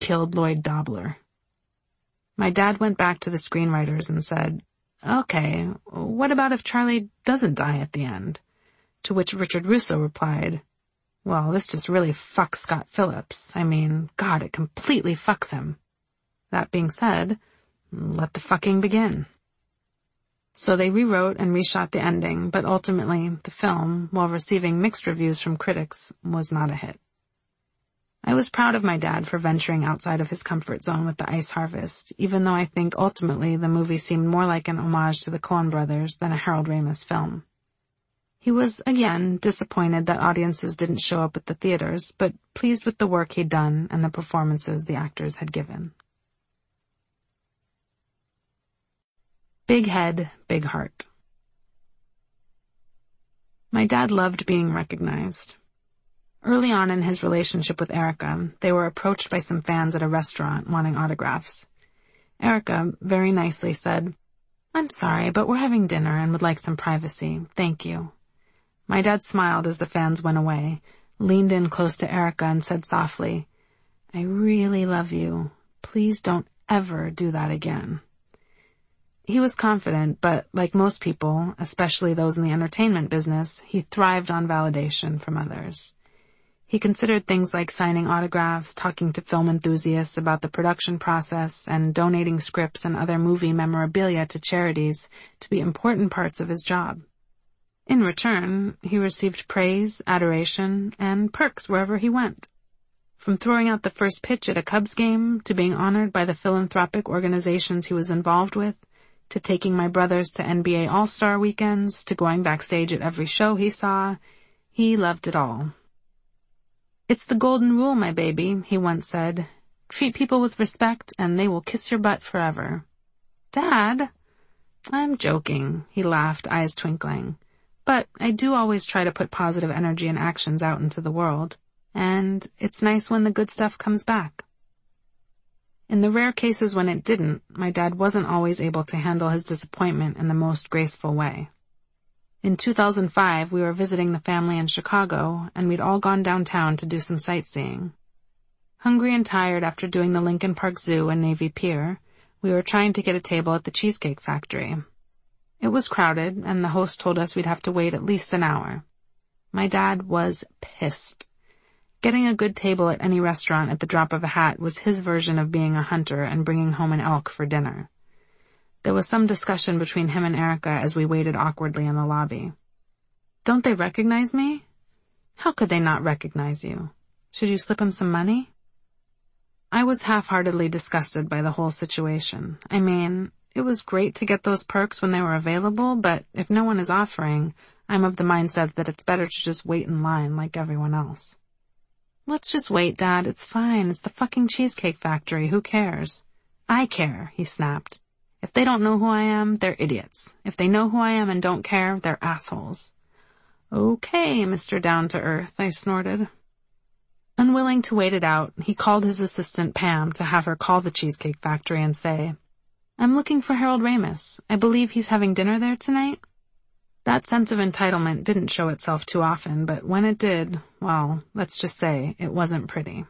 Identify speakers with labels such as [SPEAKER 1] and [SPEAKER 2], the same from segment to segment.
[SPEAKER 1] killed Lloyd Dobler. My dad went back to the screenwriters and said, "Okay, what about if Charlie doesn't die at the end?" To which Richard Russo replied, "Well, this just really fucks Scott Phillips. I mean, God, it completely fucks him. That being said, let the fucking begin." So they rewrote and reshot the ending, but ultimately the film, while receiving mixed reviews from critics, was not a hit. I was proud of my dad for venturing outside of his comfort zone with The Ice Harvest, even though I think ultimately the movie seemed more like an homage to the Coen brothers than a Harold Ramis film. He was, again, disappointed that audiences didn't show up at the theaters, but pleased with the work he'd done and the performances the actors had given. Big head, big heart. My dad loved being recognized. Early on in his relationship with Erica, they were approached by some fans at a restaurant wanting autographs. Erica very nicely said, "I'm sorry, but we're having dinner and would like some privacy. Thank you." My dad smiled as the fans went away, leaned in close to Erica and said softly, "I really love you. Please don't ever do that again." He was confident, but like most people, especially those in the entertainment business, he thrived on validation from others. He considered things like signing autographs, talking to film enthusiasts about the production process, and donating scripts and other movie memorabilia to charities to be important parts of his job. In return, he received praise, adoration, and perks wherever he went. From throwing out the first pitch at a Cubs game, to being honored by the philanthropic organizations he was involved with, to taking my brothers to NBA All-Star weekends, to going backstage at every show he saw, he loved it all. "It's the golden rule, my baby," he once said. "Treat people with respect and they will kiss your butt forever." "Dad?" "I'm joking," he laughed, eyes twinkling. "But I do always try to put positive energy and actions out into the world. And it's nice when the good stuff comes back." In the rare cases when it didn't, my dad wasn't always able to handle his disappointment in the most graceful way. In 2005, we were visiting the family in Chicago, and we'd all gone downtown to do some sightseeing. Hungry and tired after doing the Lincoln Park Zoo and Navy Pier, we were trying to get a table at the Cheesecake Factory. It was crowded, and the host told us we'd have to wait at least an hour. My dad was pissed. Getting a good table at any restaurant at the drop of a hat was his version of being a hunter and bringing home an elk for dinner. There was some discussion between him and Erica as we waited awkwardly in the lobby. "Don't they recognize me?" "How could they not recognize you? Should you slip him some money?" I was half-heartedly disgusted by the whole situation. I mean, it was great to get those perks when they were available, but if no one is offering, I'm of the mindset that it's better to just wait in line like everyone else. "Let's just wait, Dad. It's fine. It's the fucking Cheesecake Factory. Who cares?" "I care," he snapped. "If they don't know who I am, they're idiots. If they know who I am and don't care, they're assholes." "Okay, Mr. Down-to-Earth," I snorted. Unwilling to wait it out, he called his assistant Pam to have her call the Cheesecake Factory and say, "I'm looking for Harold Ramis. I believe he's having dinner there tonight." That sense of entitlement didn't show itself too often, but when it did, well, let's just say it wasn't pretty.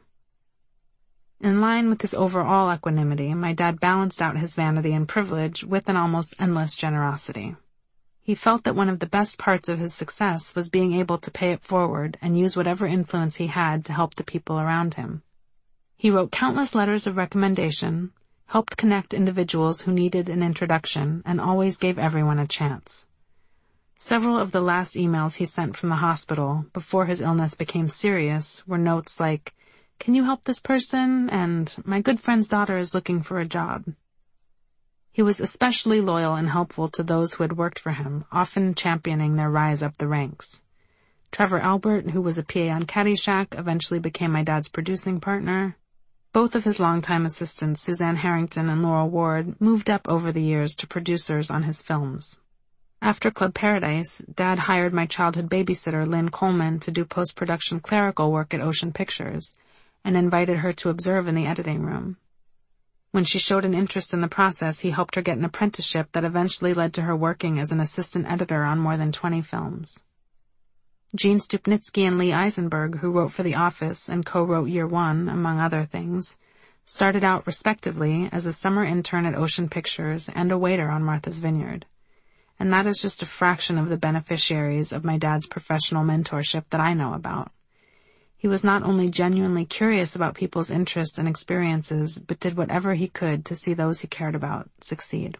[SPEAKER 1] In line with his overall equanimity, my dad balanced out his vanity and privilege with an almost endless generosity. He felt that one of the best parts of his success was being able to pay it forward and use whatever influence he had to help the people around him. He wrote countless letters of recommendation, helped connect individuals who needed an introduction, and always gave everyone a chance. Several of the last emails he sent from the hospital, before his illness became serious, were notes like, "Can you help this person?" and "My good friend's daughter is looking for a job." He was especially loyal and helpful to those who had worked for him, often championing their rise up the ranks. Trevor Albert, who was a PA on Caddyshack, eventually became my dad's producing partner. Both of his longtime assistants, Suzanne Harrington and Laurel Ward, moved up over the years to producers on his films. After Club Paradise, Dad hired my childhood babysitter, Lynn Coleman, to do post-production clerical work at Ocean Pictures, and invited her to observe in the editing room. When she showed an interest in the process, he helped her get an apprenticeship that eventually led to her working as an assistant editor on more than 20 films. Gene Stupnitsky and Lee Eisenberg, who wrote for The Office and co-wrote Year One, among other things, Started out respectively as a summer intern at Ocean Pictures and a waiter on Martha's Vineyard. And that is just a fraction of the beneficiaries of my dad's professional mentorship that I know about. He was not only genuinely curious about people's interests and experiences, but did whatever he could to see those he cared about succeed.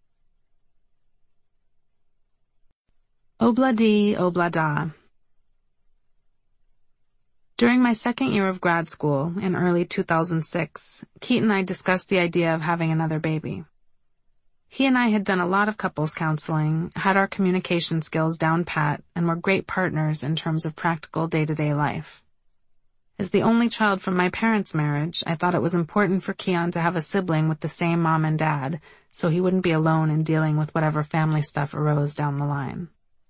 [SPEAKER 1] Obla di, obla da. During my second year of grad school, in early 2006, Keith and I discussed the idea of having another baby. He and I had done a lot of couples counseling, had our communication skills down pat, and were great partners in terms of practical day-to-day life. As the only child from my parents' marriage, I thought it was important for Keon to have a sibling with the same mom and dad, so he wouldn't be alone in dealing with whatever family stuff arose down the line.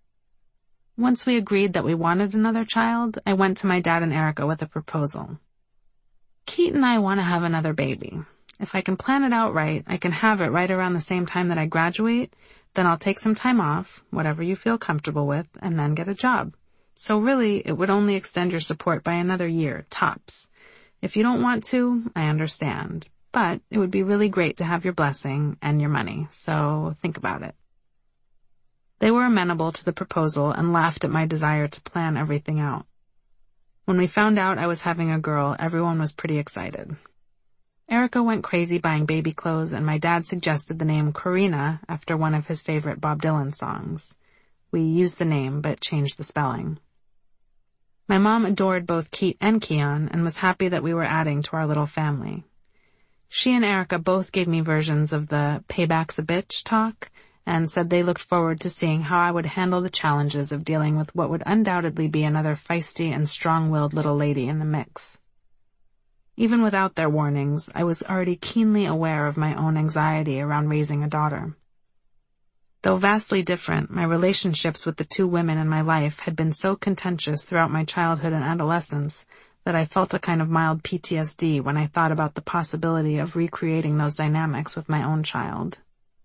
[SPEAKER 1] Once we agreed that we wanted another child, I went to my dad and Erica with a proposal. Keith and I want to have another baby. If I can plan it out right, I can have it right around the same time that I graduate, then I'll take some time off, whatever you feel comfortable with, and then get a job. So really, it would only extend your support by another year, tops. If you don't want to, I understand. But it would be really great to have your blessing and your money, so think about it. They were amenable to the proposal and laughed at my desire to plan everything out. When we found out I was having a girl, everyone was pretty excited. Erica went crazy buying baby clothes, and my dad suggested the name Corina after one of his favorite Bob Dylan songs. We used the name, but changed the spelling. My mom adored both Keith and Keon and was happy that we were adding to our little family. She and Erica both gave me versions of the "payback's a bitch" talk, and said they looked forward to seeing how I would handle the challenges of dealing with what would undoubtedly be another feisty and strong-willed little lady in the mix. Even without their warnings, I was already keenly aware of my own anxiety around raising a daughter. Though vastly different, my relationships with the two women in my life had been so contentious throughout my childhood and adolescence that I felt a kind of mild PTSD when I thought about the possibility of recreating those dynamics with my own child.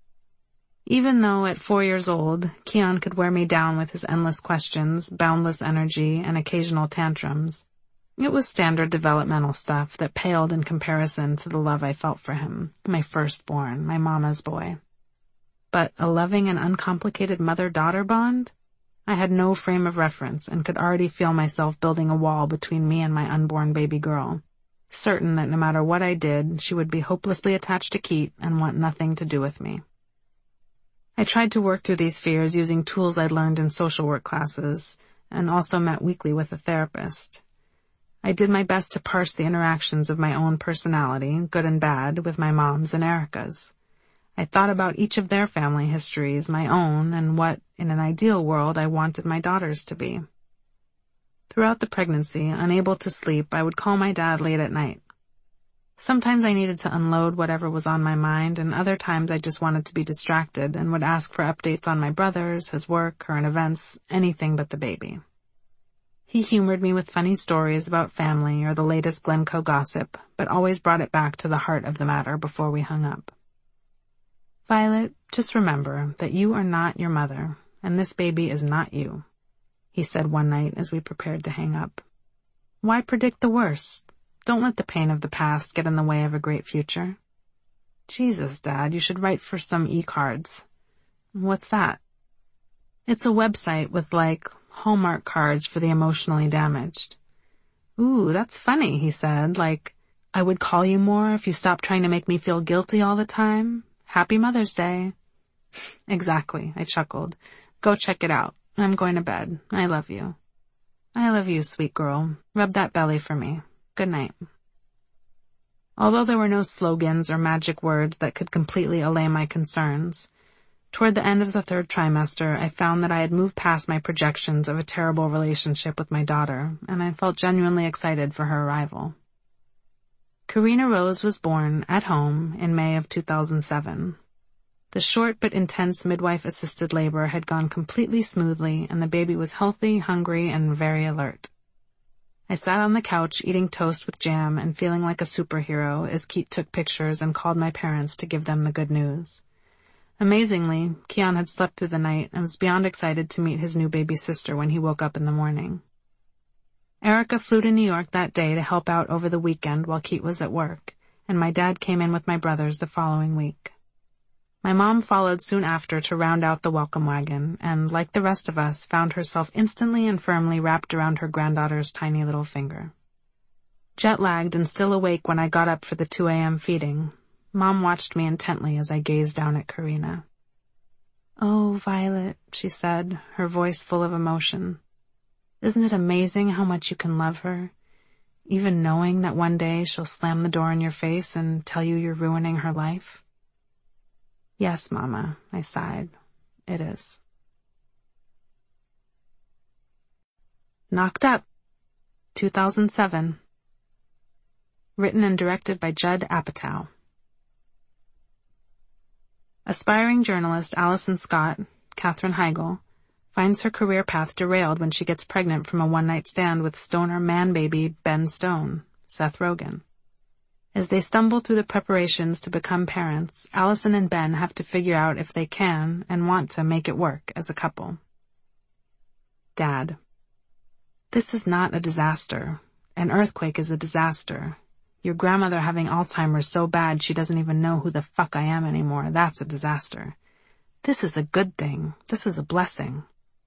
[SPEAKER 1] Even though at 4 years old, Keon could wear me down with his endless questions, boundless energy, and occasional tantrums, it was standard developmental stuff that paled in comparison to the love I felt for him, my firstborn, my mama's boy. But a loving and uncomplicated mother-daughter bond? I had no frame of reference and could already feel myself building a wall between me and my unborn baby girl, certain that no matter what I did, she would be hopelessly attached to Keith and want nothing to do with me. I tried to work through these fears using tools I'd learned in social work classes, and also met weekly with a therapist. I did my best to parse the interactions of my own personality, good and bad, with my mom's and Erica's. I thought about each of their family histories, my own, and what, in an ideal world, I wanted my daughters to be. Throughout the pregnancy, unable to sleep, I would call my dad late at night. Sometimes I needed to unload whatever was on my mind, and other times I just wanted to be distracted and would ask for updates on my brothers, his work, current events, anything but the baby. He humored me with funny stories about family or the latest Glencoe gossip, but always brought it back to the heart of the matter before we hung up. "Violet, just remember that you are not your mother, and this baby is not you," he said one night as we prepared to hang up. "Why predict the worst? Don't let the pain of the past get in the way of a great future." "Jesus, Dad, you should write for some e-cards." "What's that?" "It's a website with, Hallmark cards for the emotionally damaged." "Ooh, that's funny," he said, "I would call you more if you stopped trying to make me feel guilty all the time. Happy Mother's Day." "Exactly," I chuckled. "Go check it out. I'm going to bed. I love you." "I love you, sweet girl. Rub that belly for me. Good night." Although there were no slogans or magic words that could completely allay my concerns, toward the end of the third trimester, I found that I had moved past my projections of a terrible relationship with my daughter, and I felt genuinely excited for her arrival. Karina Rose was born at home in May of 2007. The short but intense midwife-assisted labor had gone completely smoothly, and the baby was healthy, hungry, and very alert. I sat on the couch eating toast with jam and feeling like a superhero as Keith took pictures and called my parents to give them the good news. Amazingly, Keon had slept through the night and was beyond excited to meet his new baby sister when he woke up in the morning. Erica flew to New York that day to help out over the weekend while Keith was at work, and my dad came in with my brothers the following week. My mom followed soon after to round out the welcome wagon, and, like the rest of us, found herself instantly and firmly wrapped around her granddaughter's tiny little finger. Jet-lagged and still awake when I got up for the 2 a.m. feeding, Mom watched me intently as I gazed down at Karina. "Oh, Violet," she said, her voice full of emotion. "Isn't it amazing how much you can love her, even knowing that one day she'll slam the door in your face and tell you you're ruining her life?" "Yes, Mama," I sighed. "It is." Knocked Up, 2007. Written and directed by Judd Apatow. Aspiring journalist Allison Scott, Katherine Heigl, finds her career path derailed when she gets pregnant from a one-night stand with stoner man-baby Ben Stone, Seth Rogen. As they stumble through the preparations to become parents, Allison and Ben have to figure out if they can and want to make it work as a couple. Dad. This is not a disaster. An earthquake is a disaster. Your grandmother having Alzheimer's so bad she doesn't even know who the fuck I am anymore. That's a disaster. This is a good thing. This is a blessing.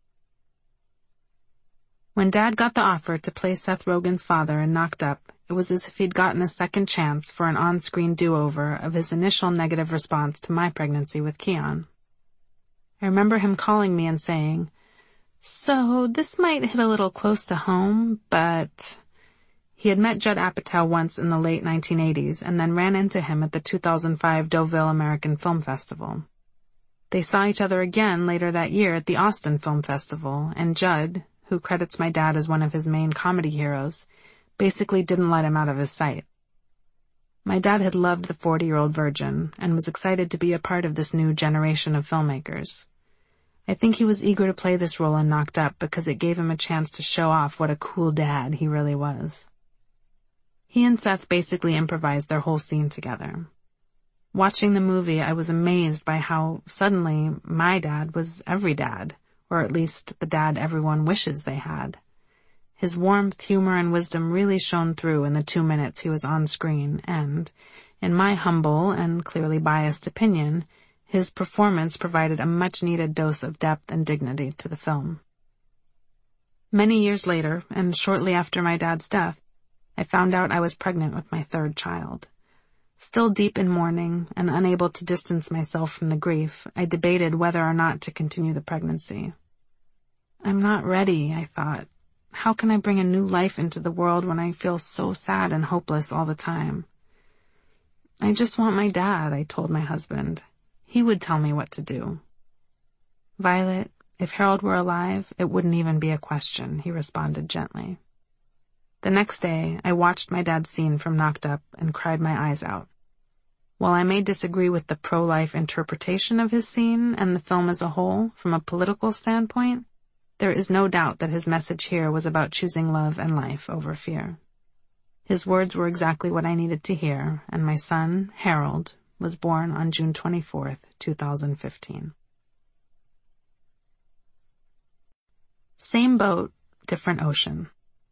[SPEAKER 1] When Dad got the offer to play Seth Rogen's father in Knocked Up, it was as if he'd gotten a second chance for an on-screen do-over of his initial negative response to my pregnancy with Keon. I remember him calling me and saying, "So this might hit a little close to home, but..." He had met Judd Apatow once in the late 1980s and then ran into him at the 2005 Deauville American Film Festival. They saw each other again later that year at the Austin Film Festival, and Judd, who credits my dad as one of his main comedy heroes, basically didn't let him out of his sight. My dad had loved the 40-year-old virgin and was excited to be a part of this new generation of filmmakers. I think he was eager to play this role in Knocked Up because it gave him a chance to show off what a cool dad he really was. He and Seth basically improvised their whole scene together. Watching the movie, I was amazed by how suddenly my dad was every dad, or at least the dad everyone wishes they had. His warmth, humor, and wisdom really shone through in the 2 minutes he was on screen, and, in my humble and clearly biased opinion, his performance provided a much-needed dose of depth and dignity to the film. Many years later, and shortly after my dad's death, I found out I was pregnant with my third child. Still deep in mourning and unable to distance myself from the grief, I debated whether or not to continue the pregnancy. I'm not ready, I thought. How can I bring a new life into the world when I feel so sad and hopeless all the time? I just want my dad, I told my husband. He would tell me what to do. Violet, if Harold were alive, it wouldn't even be a question, he responded gently. The next day, I watched my dad's scene from Knocked Up and cried my eyes out. While I may disagree with the pro-life interpretation of his scene and the film as a whole, from a political standpoint, there is no doubt that his message here was about choosing love and life over fear. His words were exactly what I needed to hear, and my son, Harold, was born on June 24th, 2015. Same boat, different ocean.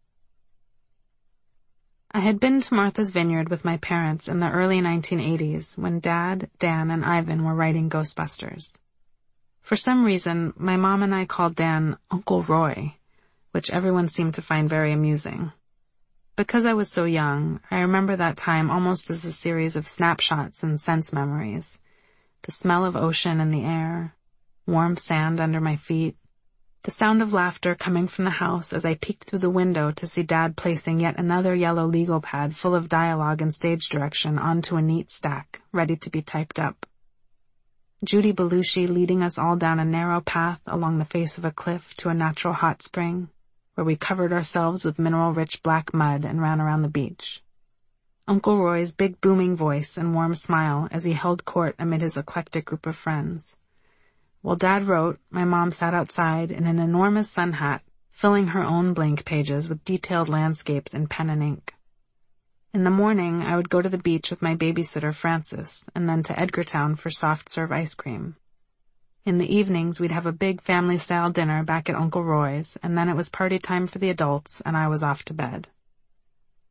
[SPEAKER 1] I had been to Martha's Vineyard with my parents in the early 1980s when Dad, Dan, and Ivan were writing Ghostbusters. For some reason, my mom and I called Dan Uncle Roy, which everyone seemed to find very amusing. Because I was so young, I remember that time almost as a series of snapshots and sense memories. The smell of ocean in the air, warm sand under my feet, the sound of laughter coming from the house as I peeked through the window to see Dad placing yet another yellow legal pad full of dialogue and stage direction onto a neat stack, ready to be typed up. Judy Belushi leading us all down a narrow path along the face of a cliff to a natural hot spring, where we covered ourselves with mineral-rich black mud and ran around the beach. Uncle Roy's big booming voice and warm smile as he held court amid his eclectic group of friends. While Dad wrote, my mom sat outside in an enormous sun hat, filling her own blank pages with detailed landscapes in pen and ink. In the morning, I would go to the beach with my babysitter, Frances, and then to Edgartown for soft-serve ice cream. In the evenings, we'd have a big family-style dinner back at Uncle Roy's, and then it was party time for the adults, and I was off to bed.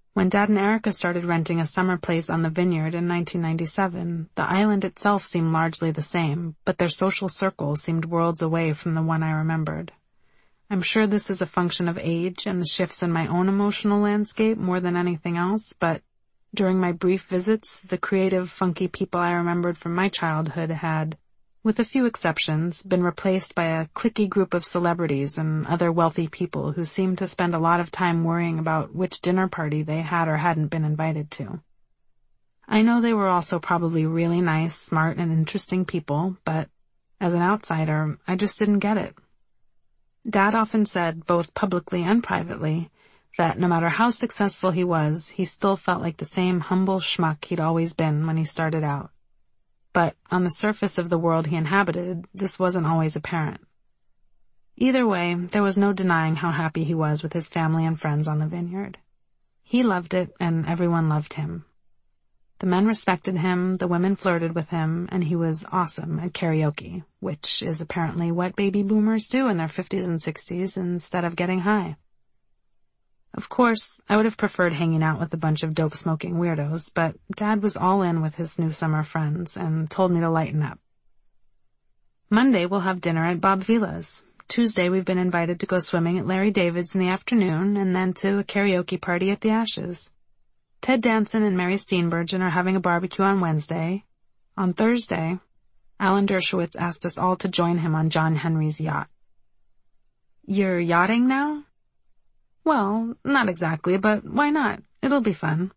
[SPEAKER 1] When Dad and Erica started renting a summer place on the vineyard in 1997, the island itself seemed largely the same, but their social circle seemed worlds away from the one I remembered. I'm sure this is a function of age and the shifts in my own emotional landscape more than anything else, but during my brief visits, the creative, funky people I remembered from my childhood had, with a few exceptions, been replaced by a cliquey group of celebrities and other wealthy people who seemed to spend a lot of time worrying about which dinner party they had or hadn't been invited to. I know they were also probably really nice, smart, and interesting people, but as an outsider, I just didn't get it. Dad often said, both publicly and privately, that no matter how successful he was, he still felt like the same humble schmuck he'd always been when he started out. But on the surface of the world he inhabited, this wasn't always apparent. Either way, there was no denying how happy he was with his family and friends on the vineyard. He loved it, and everyone loved him. The men respected him, the women flirted with him, and he was awesome at karaoke, which is apparently what baby boomers do in their 50s and 60s instead of getting high. Of course, I would have preferred hanging out with a bunch of dope-smoking weirdos, but Dad was all in with his new summer friends and told me to lighten up. Monday we'll have dinner at Bob Vila's. Tuesday we've been invited to go swimming at Larry David's in the afternoon and then to a karaoke party at the Ashes. Ted Danson and Mary Steenburgen are having a barbecue on Wednesday. On Thursday, Alan Dershowitz asked us all to join him on John Henry's yacht. You're yachting now? Well, not exactly, but why not? It'll be fun.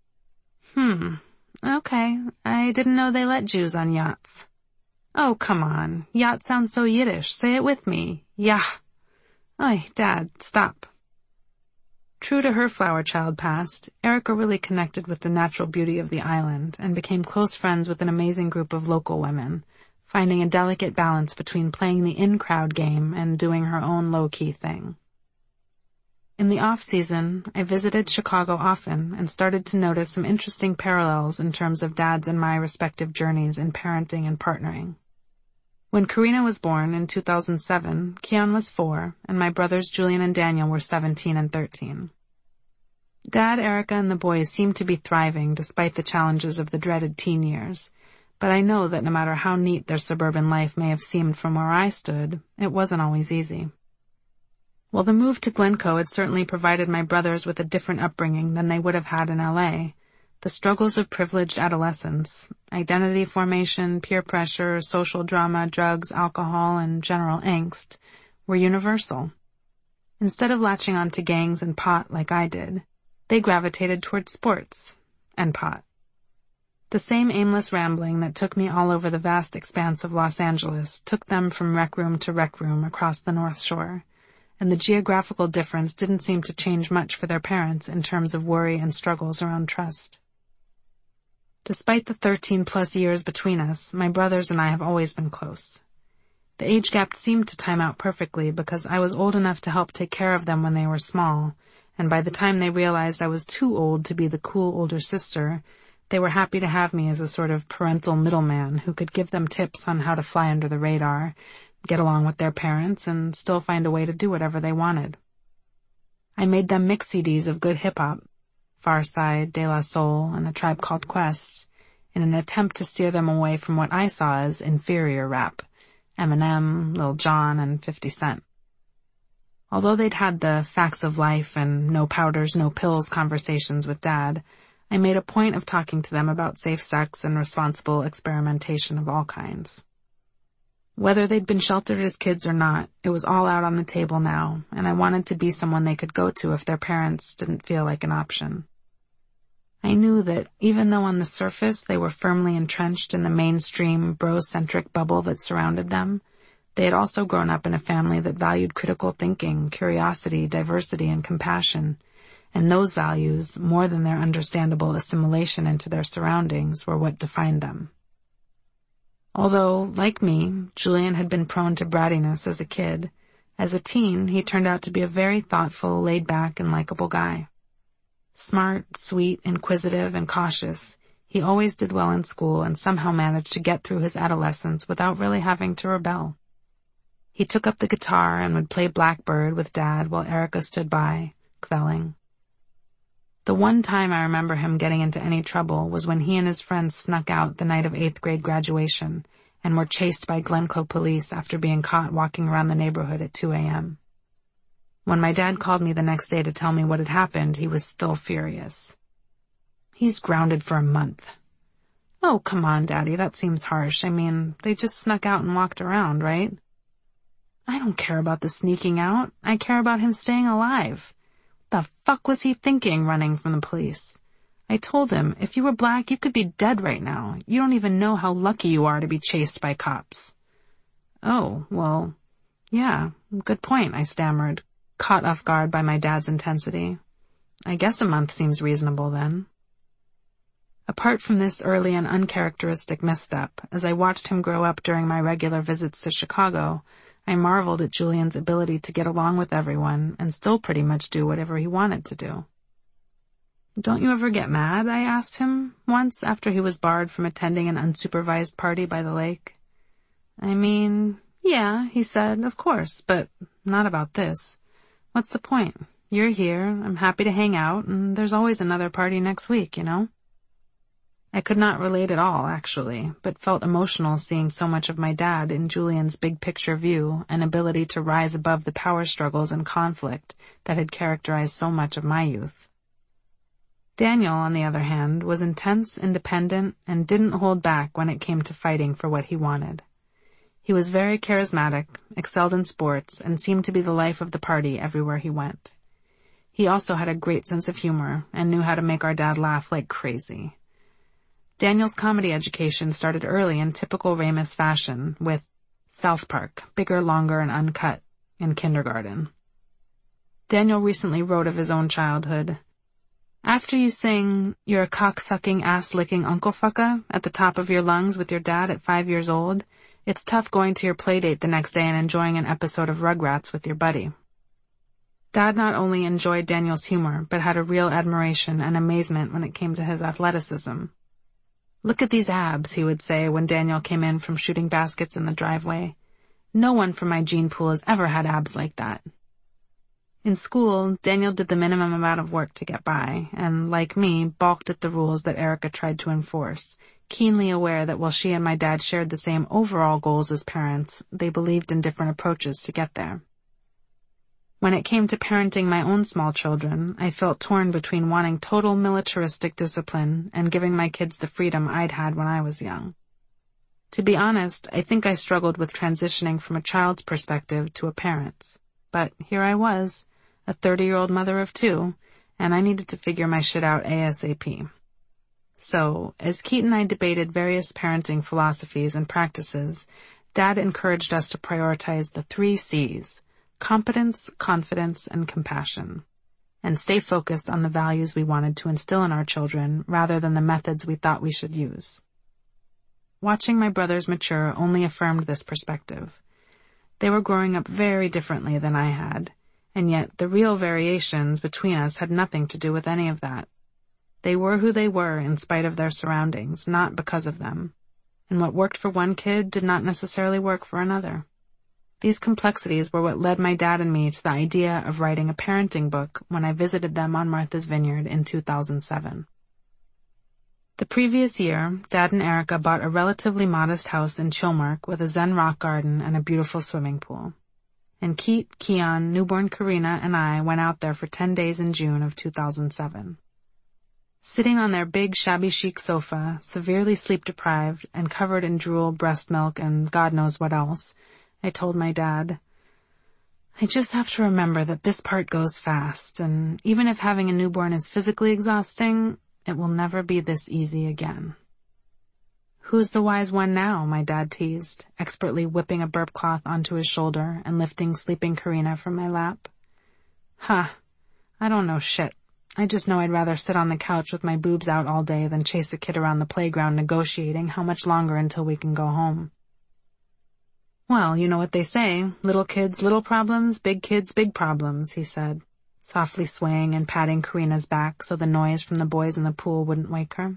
[SPEAKER 1] Okay. I didn't know they let Jews on yachts. Oh, come on. Yacht sounds so Yiddish. Say it with me. Yah. Oy, Dad, stop. True to her flower child past, Erica really connected with the natural beauty of the island and became close friends with an amazing group of local women, finding a delicate balance between playing the in-crowd game and doing her own low-key thing. In the off-season, I visited Chicago often and started to notice some interesting parallels in terms of Dad's and my respective journeys in parenting and partnering. When Karina was born in 2007, Keon was 4, and my brothers Julian and Daniel were 17 and 13. Dad, Erica, and the boys seemed to be thriving despite the challenges of the dreaded teen years, but I know that no matter how neat their suburban life may have seemed from where I stood, it wasn't always easy. While the move to Glencoe had certainly provided my brothers with a different upbringing than they would have had in L.A., the struggles of privileged adolescence, identity formation, peer pressure, social drama, drugs, alcohol, and general angst were universal. Instead of latching on to gangs and pot like I did, they gravitated towards sports and pot. The same aimless rambling that took me all over the vast expanse of Los Angeles took them from rec room to rec room across the North Shore, and the geographical difference didn't seem to change much for their parents in terms of worry and struggles around trust. Despite the 13-plus years between us, my brothers and I have always been close. The age gap seemed to time out perfectly because I was old enough to help take care of them when they were small, and by the time they realized I was too old to be the cool older sister, they were happy to have me as a sort of parental middleman who could give them tips on how to fly under the radar, get along with their parents, and still find a way to do whatever they wanted. I made them mix CDs of good hip-hop, Pharcyde, De La Soul, and A Tribe Called Quest, in an attempt to steer them away from what I saw as inferior rap, Eminem, Lil Jon, and 50 Cent. Although they'd had the facts of life and no powders, no pills conversations with Dad, I made a point of talking to them about safe sex and responsible experimentation of all kinds. Whether they'd been sheltered as kids or not, it was all out on the table now, and I wanted to be someone they could go to if their parents didn't feel like an option. I knew that even though on the surface they were firmly entrenched in the mainstream, bro-centric bubble that surrounded them, they had also grown up in a family that valued critical thinking, curiosity, diversity, and compassion, and those values, more than their understandable assimilation into their surroundings, were what defined them. Although, like me, Julian had been prone to brattiness as a kid, as a teen he turned out to be a very thoughtful, laid-back, and likable guy. Smart, sweet, inquisitive, and cautious, he always did well in school and somehow managed to get through his adolescence without really having to rebel. He took up the guitar and would play Blackbird with Dad while Erica stood by, quelling. The one time I remember him getting into any trouble was when he and his friends snuck out the night of 8th grade graduation and were chased by Glencoe police after being caught walking around the neighborhood at 2 a.m. When my dad called me the next day to tell me what had happened, he was still furious. "He's grounded for a month." "Oh, come on, Daddy, that seems harsh. I mean, they just snuck out and walked around, right?" "I don't care about the sneaking out. I care about him staying alive. The fuck was he thinking running from the police? I told him, if you were black, you could be dead right now. You don't even know how lucky you are to be chased by cops." "Oh, well, yeah, good point," I stammered, caught off guard by my dad's intensity. "I guess a month seems reasonable then." Apart from this early and uncharacteristic misstep, as I watched him grow up during my regular visits to Chicago, I marveled at Julian's ability to get along with everyone and still pretty much do whatever he wanted to do. "Don't you ever get mad?" I asked him once after he was barred from attending an unsupervised party by the lake. "I mean, yeah," he said, "of course, but not about this. What's the point? You're here, I'm happy to hang out, and there's always another party next week, you know?" I could not relate at all, actually, but felt emotional seeing so much of my dad in Julian's big-picture view and ability to rise above the power struggles and conflict that had characterized so much of my youth. Daniel, on the other hand, was intense, independent, and didn't hold back when it came to fighting for what he wanted. He was very charismatic, excelled in sports, and seemed to be the life of the party everywhere he went. He also had a great sense of humor and knew how to make our dad laugh like crazy. Daniel's comedy education started early in typical Ramis fashion with South Park, bigger, longer, and uncut, in kindergarten. Daniel recently wrote of his own childhood. "After you sing, 'You're a cock-sucking, ass-licking Uncle Fucka' at the top of your lungs with your dad at 5 years old, it's tough going to your playdate the next day and enjoying an episode of Rugrats with your buddy." Dad not only enjoyed Daniel's humor, but had a real admiration and amazement when it came to his athleticism. "Look at these abs," he would say when Daniel came in from shooting baskets in the driveway. "No one from my gene pool has ever had abs like that." In school, Daniel did the minimum amount of work to get by, and, like me, balked at the rules that Erica tried to enforce, keenly aware that while she and my dad shared the same overall goals as parents, they believed in different approaches to get there. When it came to parenting my own small children, I felt torn between wanting total militaristic discipline and giving my kids the freedom I'd had when I was young. To be honest, I think I struggled with transitioning from a child's perspective to a parent's. But here I was, a 30-year-old mother of 2, and I needed to figure my shit out ASAP. So, as Keith and I debated various parenting philosophies and practices, Dad encouraged us to prioritize the 3 C's: competence, confidence, and compassion, and stay focused on the values we wanted to instill in our children rather than the methods we thought we should use. Watching my brothers mature only affirmed this perspective. They were growing up very differently than I had, and yet the real variations between us had nothing to do with any of that. They were who they were in spite of their surroundings, not because of them, and what worked for one kid did not necessarily work for another. These complexities were what led my dad and me to the idea of writing a parenting book when I visited them on Martha's Vineyard in 2007. The previous year, Dad and Erica bought a relatively modest house in Chilmark with a Zen rock garden and a beautiful swimming pool. And Keith, Keon, newborn Karina, and I went out there for 10 days in June of 2007. Sitting on their big shabby chic sofa, severely sleep-deprived and covered in drool, breast milk, and God knows what else, I told my dad, "I just have to remember that this part goes fast, and even if having a newborn is physically exhausting, it will never be this easy again." "Who's the wise one now?" my dad teased, expertly whipping a burp cloth onto his shoulder and lifting sleeping Karina from my lap. I don't know shit. I just know I'd rather sit on the couch with my boobs out all day than chase a kid around the playground negotiating how much longer until we can go home." "Well, you know what they say, little kids, little problems, big kids, big problems," he said, softly swaying and patting Karina's back so the noise from the boys in the pool wouldn't wake her.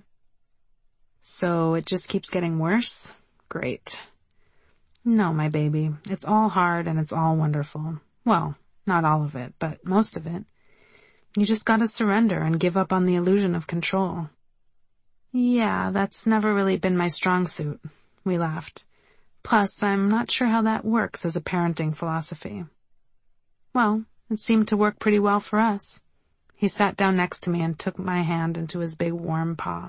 [SPEAKER 1] "So it just keeps getting worse? Great." "No, my baby, it's all hard and it's all wonderful. Well, not all of it, but most of it. You just gotta surrender and give up on the illusion of control. Yeah, that's never really been my strong suit. We laughed. Plus, I'm not sure how that works as a parenting philosophy. Well, it seemed to work pretty well for us. He sat down next to me and took my hand into his big warm paw.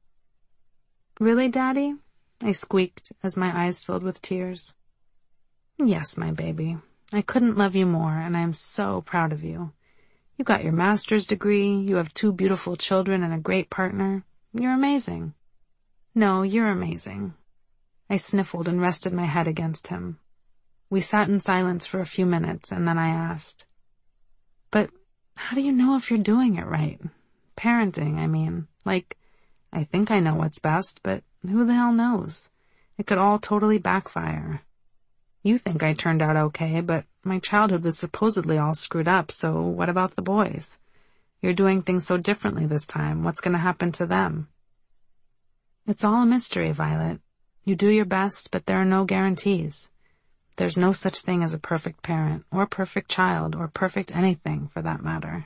[SPEAKER 1] Really, Daddy? I squeaked as my eyes filled with tears. Yes, my baby. I couldn't love you more, and I am so proud of you. You got your master's degree, you have 2 beautiful children and a great partner. You're amazing. No, you're amazing. I sniffled and rested my head against him. We sat in silence for a few minutes, and then I asked, "But how do you know if you're doing it right? Parenting, I mean. Like, I think I know what's best, but who the hell knows? It could all totally backfire. You think I turned out okay, but my childhood was supposedly all screwed up, so what about the boys? You're doing things so differently this time. What's going to happen to them?" It's all a mystery, Violet. You do your best, but there are no guarantees. There's no such thing as a perfect parent, or perfect child, or perfect anything, for that matter.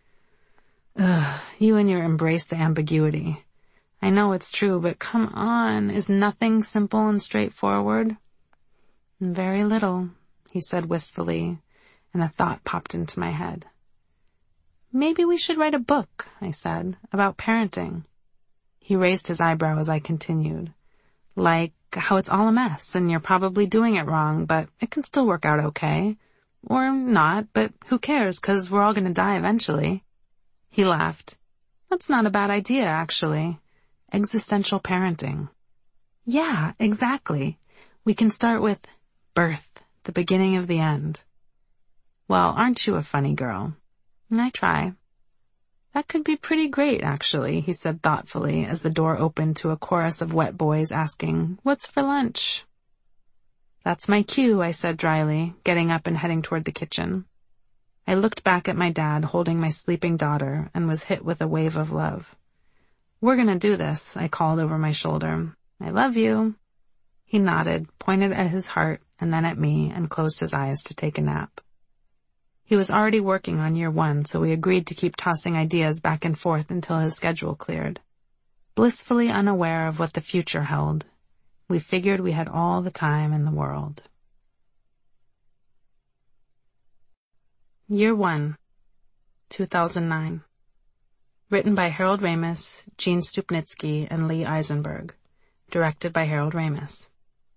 [SPEAKER 1] Ugh, you and your embrace the ambiguity. I know it's true, but come on, is nothing simple and straightforward? Very little, he said wistfully, and a thought popped into my head. Maybe we should write a book, I said, about parenting. He raised his eyebrow as I continued. Like how it's all a mess and you're probably doing it wrong, but it can still work out okay. Or not, but who cares, 'cause we're all gonna die eventually. He laughed. That's not a bad idea, actually. Existential parenting. Yeah, exactly. We can start with birth, the beginning of the end. Well, aren't you a funny girl? I try. That could be pretty great, actually, he said thoughtfully as the door opened to a chorus of wet boys asking, "What's for lunch?" That's my cue, I said dryly, getting up and heading toward the kitchen. I looked back at my dad holding my sleeping daughter and was hit with a wave of love. We're gonna do this, I called over my shoulder. I love you. He nodded, pointed at his heart and then at me, and closed his eyes to take a nap. He was already working on year 1, so we agreed to keep tossing ideas back and forth until his schedule cleared. Blissfully unaware of what the future held, we figured we had all the time in the world. Year 1, 2009. Written by Harold Ramis, Gene Stupnitsky, and Lee Eisenberg. Directed by Harold Ramis.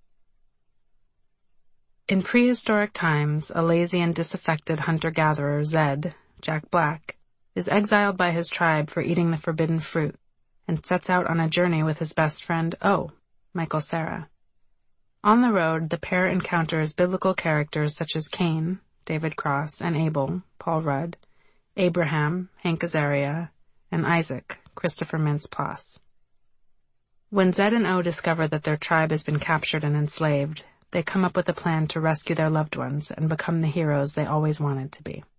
[SPEAKER 1] In prehistoric times, a lazy and disaffected hunter-gatherer, Zed, Jack Black, is exiled by his tribe for eating the forbidden fruit, and sets out on a journey with his best friend, O, Michael Cera. On the road, the pair encounters biblical characters such as Cain, David Cross, and Abel, Paul Rudd, Abraham, Hank Azaria, and Isaac, Christopher Mintz-Plasse. When Zed and O discover that their tribe has been captured and enslaved, they come up with a plan to rescue their loved ones and become the heroes they always wanted to be.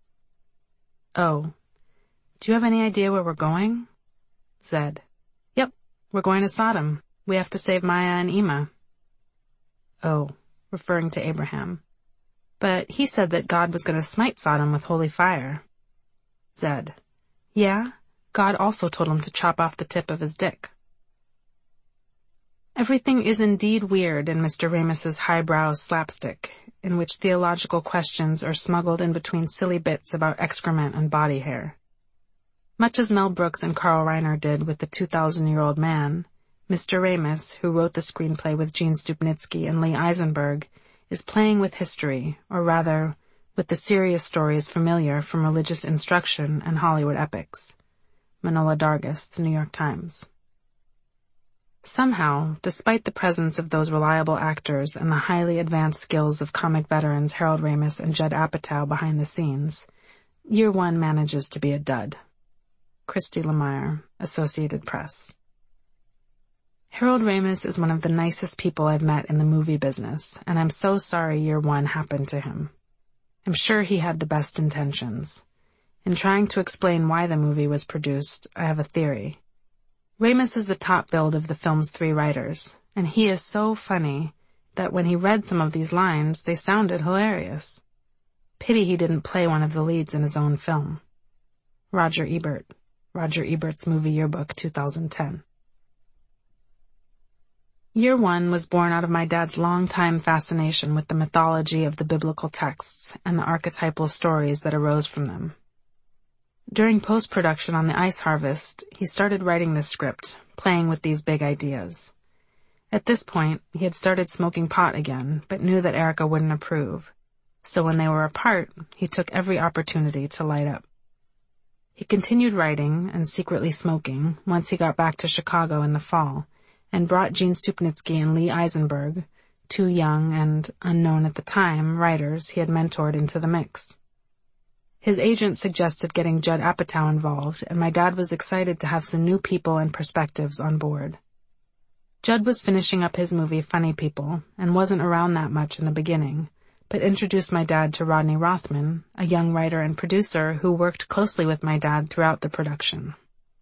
[SPEAKER 1] O, do you have any idea where we're going? Zed, yep, we're going to Sodom. We have to save Maya and Ema. O, referring to Abraham, but he said that God was going to smite Sodom with holy fire. Zed, yeah, God also told him to chop off the tip of his dick. Everything is indeed weird in Mr. Ramis's highbrow slapstick, in which theological questions are smuggled in between silly bits about excrement and body hair. Much as Mel Brooks and Carl Reiner did with The 2,000-Year-Old Man, Mr. Ramis, who wrote the screenplay with Gene Stupnitsky and Lee Eisenberg, is playing with history, or rather, with the serious stories familiar from religious instruction and Hollywood epics. Manohla Dargis, The New York Times. Somehow, despite the presence of those reliable actors and the highly advanced skills of comic veterans Harold Ramis and Judd Apatow behind the scenes, Year 1 manages to be a dud. Christy Lemire, Associated Press. Harold Ramis is one of the nicest people I've met in the movie business, and I'm so sorry Year 1 happened to him. I'm sure he had the best intentions. In trying to explain why the movie was produced, I have a theory. Ramis is the top billed of the film's 3 writers, and he is so funny that when he read some of these lines, they sounded hilarious. Pity he didn't play one of the leads in his own film. Roger Ebert. Roger Ebert's Movie Yearbook, 2010. Year One was born out of my dad's long-time fascination with the mythology of the biblical texts and the archetypal stories that arose from them. During post-production on The Ice Harvest, he started writing this script, playing with these big ideas. At this point, he had started smoking pot again, but knew that Erica wouldn't approve. So when they were apart, he took every opportunity to light up. He continued writing and secretly smoking once he got back to Chicago in the fall, and brought Gene Stupnitsky and Lee Eisenberg, two young and, unknown at the time, writers he had mentored into the mix. His agent suggested getting Judd Apatow involved, and my dad was excited to have some new people and perspectives on board. Judd was finishing up his movie Funny People, and wasn't around that much in the beginning, but introduced my dad to Rodney Rothman, a young writer and producer who worked closely with my dad throughout the production.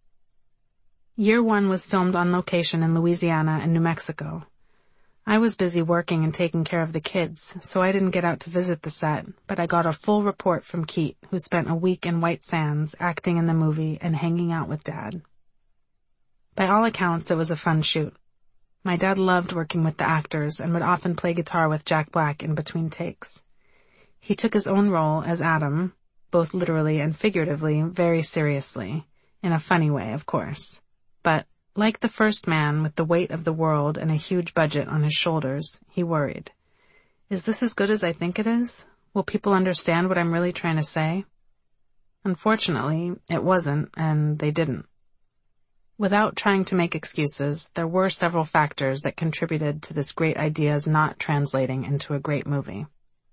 [SPEAKER 1] Year One was filmed on location in Louisiana and New Mexico. I was busy working and taking care of the kids, so I didn't get out to visit the set, but I got a full report from Keat, who spent a week in White Sands acting in the movie and hanging out with Dad. By all accounts, it was a fun shoot. My dad loved working with the actors and would often play guitar with Jack Black in between takes. He took his own role as Adam, both literally and figuratively, very seriously, in a funny way, of course. But, like the first man with the weight of the world and a huge budget on his shoulders, he worried. Is this as good as I think it is? Will people understand what I'm really trying to say? Unfortunately, it wasn't, and they didn't. Without trying to make excuses, there were several factors that contributed to this great idea's not translating into a great movie.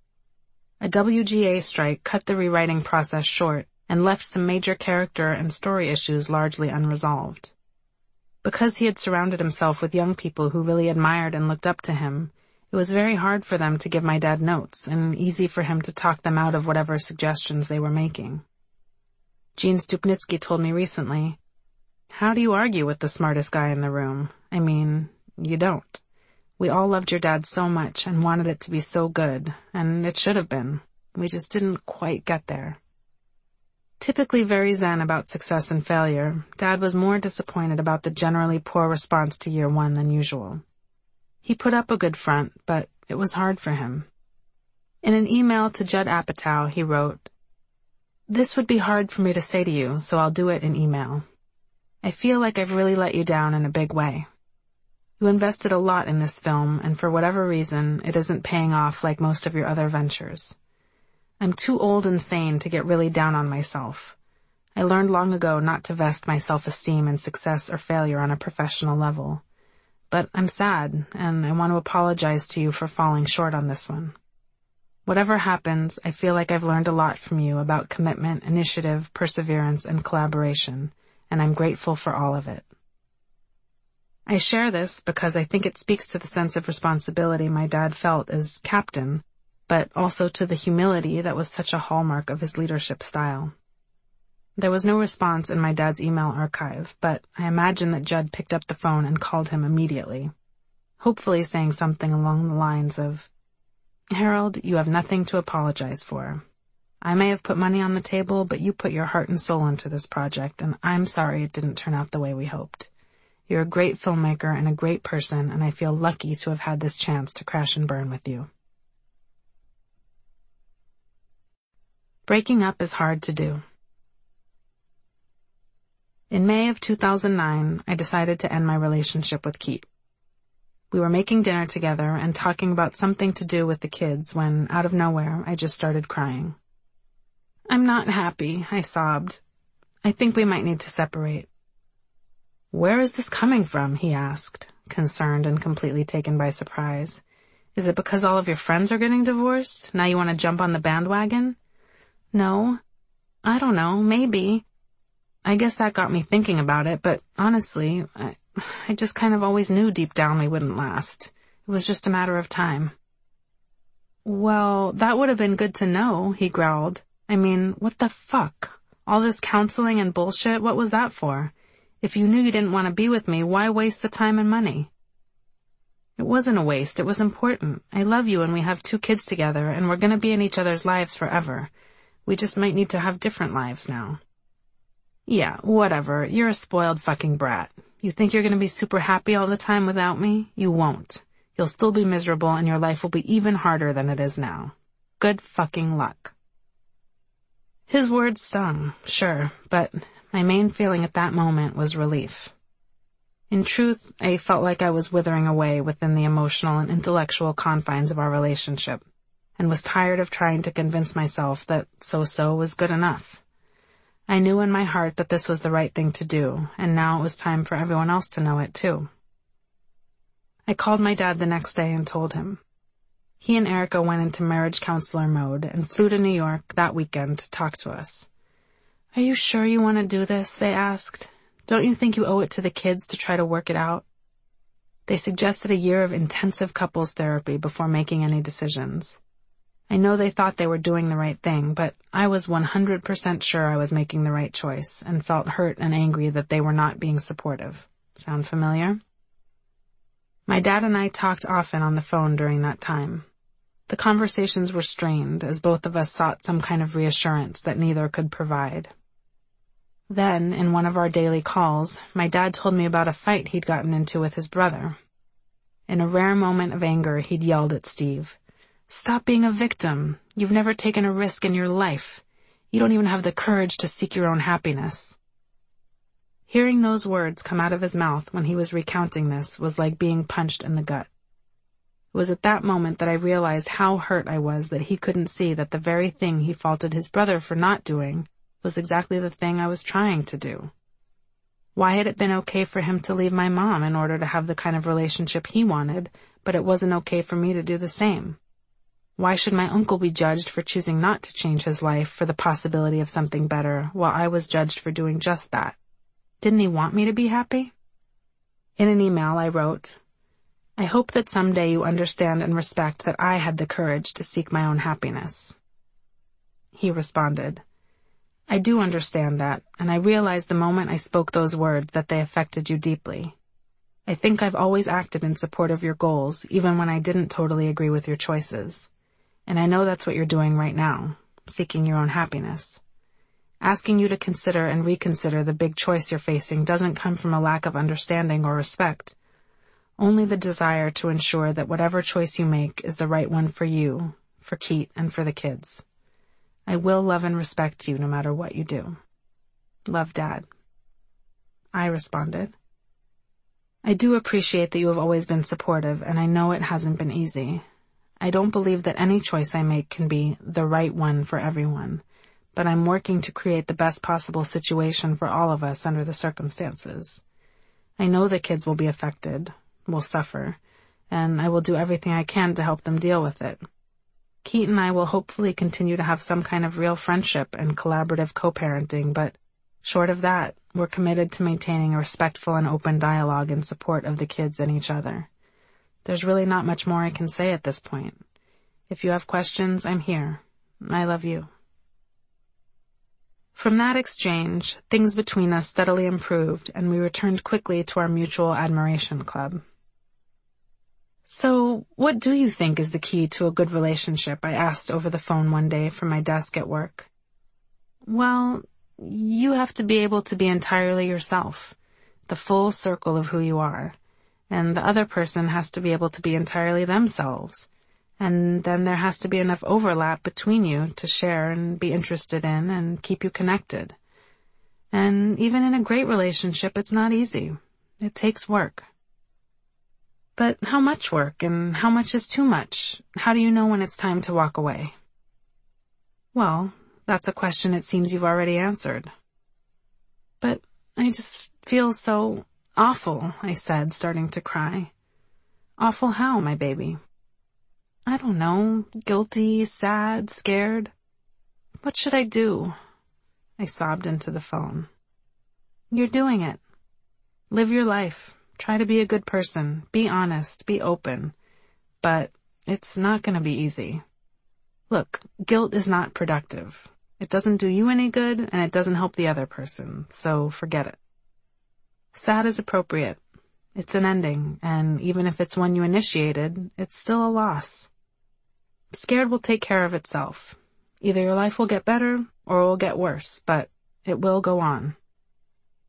[SPEAKER 1] A WGA strike cut the rewriting process short and left some major character and story issues largely unresolved. Because he had surrounded himself with young people who really admired and looked up to him, it was very hard for them to give my dad notes and easy for him to talk them out of whatever suggestions they were making. Gene Stupnitsky told me recently, "How do you argue with the smartest guy in the room? I mean, you don't. We all loved your dad so much and wanted it to be so good, and it should have been. We just didn't quite get there." Typically very zen about success and failure, Dad was more disappointed about the generally poor response to Year One than usual. He put up a good front, but it was hard for him. In an email to Judd Apatow, he wrote, "This would be hard for me to say to you, so I'll do it in email. I feel like I've really let you down in a big way. You invested a lot in this film, and for whatever reason, it isn't paying off like most of your other ventures. I'm too old and sane to get really down on myself. I learned long ago not to vest my self-esteem in success or failure on a professional level. But I'm sad, and I want to apologize to you for falling short on this one. Whatever happens, I feel like I've learned a lot from you about commitment, initiative, perseverance, and collaboration, and I'm grateful for all of it." I share this because I think it speaks to the sense of responsibility my dad felt as captain, but also to the humility that was such a hallmark of his leadership style. There was no response in my dad's email archive, but I imagine that Judd picked up the phone and called him immediately, hopefully saying something along the lines of, "Harold, you have nothing to apologize for. I may have put money on the table, but you put your heart and soul into this project, and I'm sorry it didn't turn out the way we hoped. You're a great filmmaker and a great person, and I feel lucky to have had this chance to crash and burn with you." Breaking up is hard to do. In May of 2009, I decided to end my relationship with Keat. We were making dinner together and talking about something to do with the kids when, out of nowhere, I just started crying. "I'm not happy," I sobbed. "I think we might need to separate." "Where is this coming from?" he asked, concerned and completely taken by surprise. "Is it because all of your friends are getting divorced? Now you want to jump on the bandwagon?" "No. I don't know. Maybe. I guess that got me thinking about it, but honestly, I just kind of always knew deep down we wouldn't last. It was just a matter of time." "Well, that would have been good to know," he growled. "I mean, what the fuck? All this counseling and bullshit, what was that for? If you knew you didn't want to be with me, why waste the time and money?" "It wasn't a waste. It was important. I love you and we have 2 kids together and we're going to be in each other's lives forever. We just might need to have different lives now." Yeah, whatever. You're a spoiled fucking brat. You think you're gonna be super happy all the time without me? You won't. You'll still be miserable and your life will be even harder than it is now. Good fucking luck. His words stung, sure, but my main feeling at that moment was relief. In truth, I felt like I was withering away within the emotional and intellectual confines of our relationship, and was tired of trying to convince myself that so-so was good enough. I knew in my heart that this was the right thing to do, and now it was time for everyone else to know it too. I called my dad the next day and told him. He and Erica went into marriage counselor mode and flew to New York that weekend to talk to us. "Are you sure you want to do this?" they asked. "Don't you think you owe it to the kids to try to work it out?" They suggested a year of intensive couples therapy before making any decisions. I know they thought they were doing the right thing, but I was 100% sure I was making the right choice and felt hurt and angry that they were not being supportive. Sound familiar? My dad and I talked often on the phone during that time. The conversations were strained as both of us sought some kind of reassurance that neither could provide. Then, in one of our daily calls, my dad told me about a fight he'd gotten into with his brother. In a rare moment of anger, he'd yelled at Steve, "Stop being a victim. You've never taken a risk in your life. You don't even have the courage to seek your own happiness." Hearing those words come out of his mouth when he was recounting this was like being punched in the gut. It was at that moment that I realized how hurt I was that he couldn't see that the very thing he faulted his brother for not doing was exactly the thing I was trying to do. Why had it been okay for him to leave my mom in order to have the kind of relationship he wanted, but it wasn't okay for me to do the same? Why should my uncle be judged for choosing not to change his life for the possibility of something better, while I was judged for doing just that? Didn't he want me to be happy? In an email I wrote, "I hope that someday you understand and respect that I had the courage to seek my own happiness." He responded, "I do understand that, and I realized the moment I spoke those words that they affected you deeply. I think I've always acted in support of your goals, even when I didn't totally agree with your choices. And I know that's what you're doing right now, seeking your own happiness. Asking you to consider and reconsider the big choice you're facing doesn't come from a lack of understanding or respect, only the desire to ensure that whatever choice you make is the right one for you, for Keat, and for the kids. I will love and respect you no matter what you do. Love, Dad." I responded, "I do appreciate that you have always been supportive, and I know it hasn't been easy. I don't believe that any choice I make can be the right one for everyone, but I'm working to create the best possible situation for all of us under the circumstances. I know the kids will be affected, will suffer, and I will do everything I can to help them deal with it. Keat and I will hopefully continue to have some kind of real friendship and collaborative co-parenting, but short of that, we're committed to maintaining a respectful and open dialogue in support of the kids and each other. There's really not much more I can say at this point. If you have questions, I'm here. I love you." From that exchange, things between us steadily improved, and we returned quickly to our mutual admiration club. "So, what do you think is the key to a good relationship?" I asked over the phone one day from my desk at work. "Well, you have to be able to be entirely yourself, the full circle of who you are, and the other person has to be able to be entirely themselves. And then there has to be enough overlap between you to share and be interested in and keep you connected. And even in a great relationship, it's not easy. It takes work." "But how much work, and how much is too much? How do you know when it's time to walk away?" "Well, that's a question it seems you've already answered." "But I just feel so awful," I said, starting to cry. "Awful how, my baby?" "I don't know, guilty, sad, scared. What should I do?" I sobbed into the phone. "You're doing it. Live your life. Try to be a good person. Be honest. Be open. But it's not going to be easy. Look, guilt is not productive. It doesn't do you any good, and it doesn't help the other person, so forget it. Sad is appropriate. It's an ending, and even if it's one you initiated, it's still a loss. Scared will take care of itself. Either your life will get better or it will get worse, but it will go on.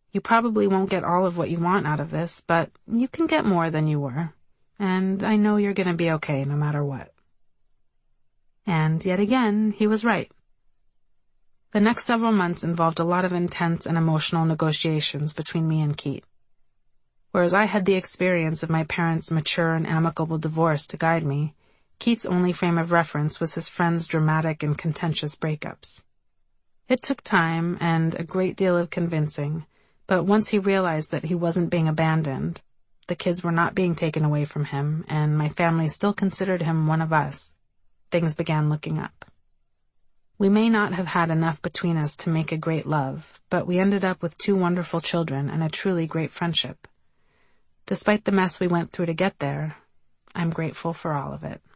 [SPEAKER 1] You probably won't get all of what you want out of this, but you can get more than you were. And I know you're gonna be okay no matter what." And yet again, he was right. The next several months involved a lot of intense and emotional negotiations between me and Keith. Whereas I had the experience of my parents' mature and amicable divorce to guide me, Keith's only frame of reference was his friends' dramatic and contentious breakups. It took time and a great deal of convincing, but once he realized that he wasn't being abandoned, the kids were not being taken away from him, and my family still considered him one of us, things began looking up. We may not have had enough between us to make a great love, but we ended up with 2 wonderful children and a truly great friendship. Despite the mess we went through to get there, I'm grateful for all of it.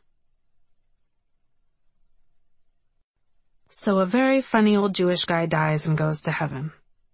[SPEAKER 1] So a very funny old Jewish guy dies and goes to heaven.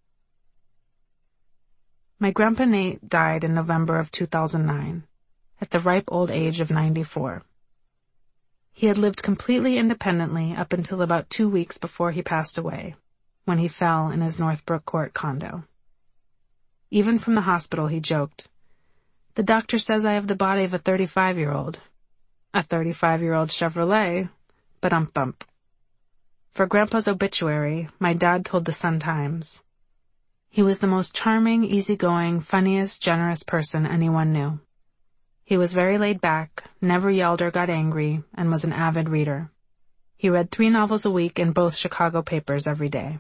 [SPEAKER 1] My Grandpa Nate died in November of 2009, at the ripe old age of 94. He had lived completely independently up until about 2 weeks before he passed away, when he fell in his Northbrook Court condo. Even from the hospital, he joked, "The doctor says I have the body of a 35-year-old. A 35-year-old Chevrolet, but bump." For Grandpa's obituary, my dad told the Sun-Times, "He was the most charming, easygoing, funniest, generous person anyone knew. He was very laid back, never yelled or got angry, and was an avid reader. He read 3 novels a week in both Chicago papers every day."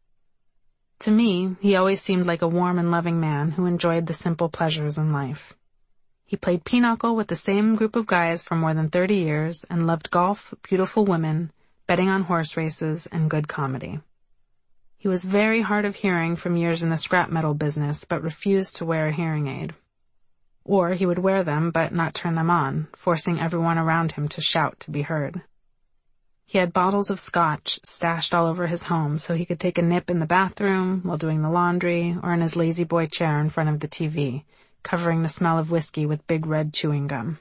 [SPEAKER 1] To me, he always seemed like a warm and loving man who enjoyed the simple pleasures in life. He played pinochle with the same group of guys for more than 30 years and loved golf, beautiful women, betting on horse races, and good comedy. He was very hard of hearing from years in the scrap metal business, but refused to wear a hearing aid. Or he would wear them but not turn them on, forcing everyone around him to shout to be heard. He had bottles of scotch stashed all over his home so he could take a nip in the bathroom, while doing the laundry, or in his lazy boy chair in front of the TV, covering the smell of whiskey with big red chewing gum.